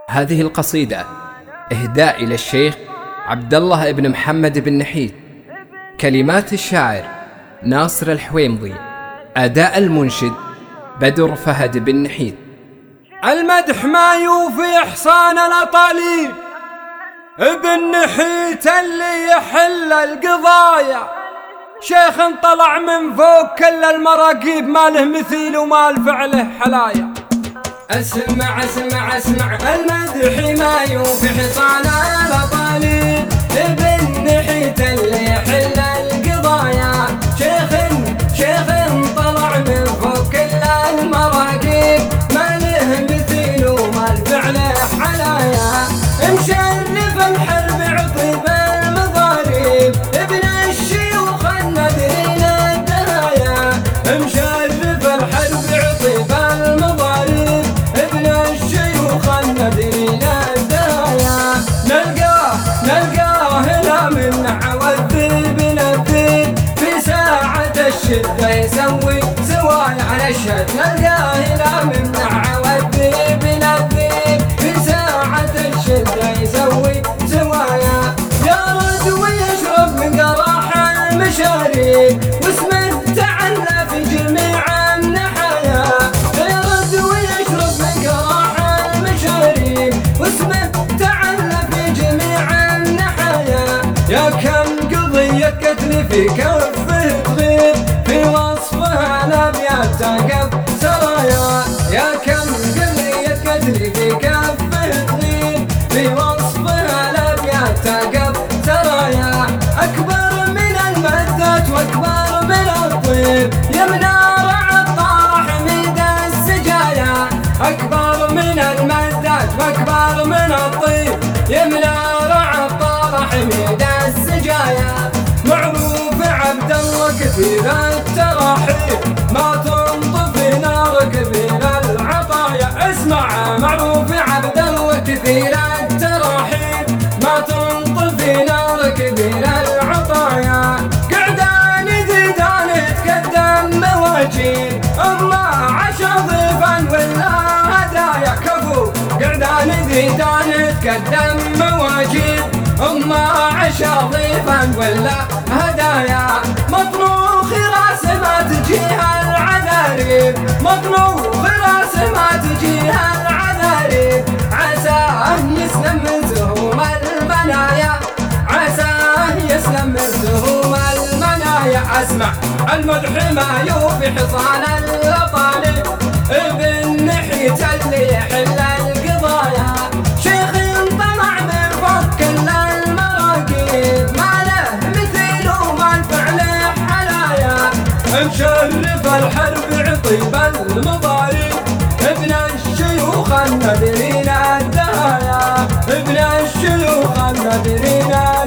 هذه القصيدة إهداء إلى الشيخ عبد الله بن محمد بن نحيت. كلمات الشاعر ناصر الحويمضي. أداء المنشد بدر فهد بن نحيت. المدح ما يوفي إحسان الأطاليل، ابن نحيت اللي يحل القضايا، شيخ طلع من فوق كل المراقيب، ما له مثيل وما لفعله حلايا. اسمع اسمع اسمع المدح ما يوفي حصان الأطاليل، ابن نحيت اللي يحل القضايا، شيخ طلع من فوق كل المراقيب، ما له مثيل وما لفعله حلايا. مشرف الحرب عطيب المضاريب، ابن الشيوخ النادرين الدهايا، مشرف الحرب عطيب المضاريب، ابن الشيوخ النادرين الدهايا. نلقاه لا من نحو الذيب للذيب، في ساعة الشدة يسوي سواي على الشد. نلقاه لا من نحو الذيب للذيب، في ساعة الشدة يسوي سوايا. يرد ويشرب من قراح المشاريب، واسمه تعلى في جميع النحايا. يرد ويشرب من قراح المشاريب، واسمه تعلى في جميع النحايا. يا كم قضية قتل في كفه تغيب، في وصفها الأبيات تقف سرايا. يا كم قضية قتل في كفه تغيب، في وصفها الأبيات تقف سرايا. أكبر من المدات وأكبر من الطيب، يمنار عطار حميد السجايا. أكبر من المدات وأكبر من الطيب، يمنار عطار حميد السجايا. معروف عبد الله كثير التراحيب، ما تنطفي نار كبير العطايا. اسمع معروف عبد الله كثير التراحيب، ما تنطفي نار كبير العطايا. قعدان زيدان يتقدم مواجيل، اما عشا ضيفا ولا هدايا. كفو قعدان زيدان يتقدم مواجيل، اما عشا ضيفا ولا هدايا. مطنوخ راس ما تجيها العذاريب، مطنوخ راس ما تجيها العذاريب، عساه يسلم من سهوم المنايا، عساه يسلم من سهوم المنايا. اسمع المدح ما يوفي حصان الأطاليب، ابن نحيت اللي يحل القضايا، شيخ طلع من فوق كل المراقيب، ما له مثيل وما لفعله حلايا. مشرف الحرب عطيب المضاريب، ابن الشيوخ النادرين الدهايا، ابن الشيوخ النادرين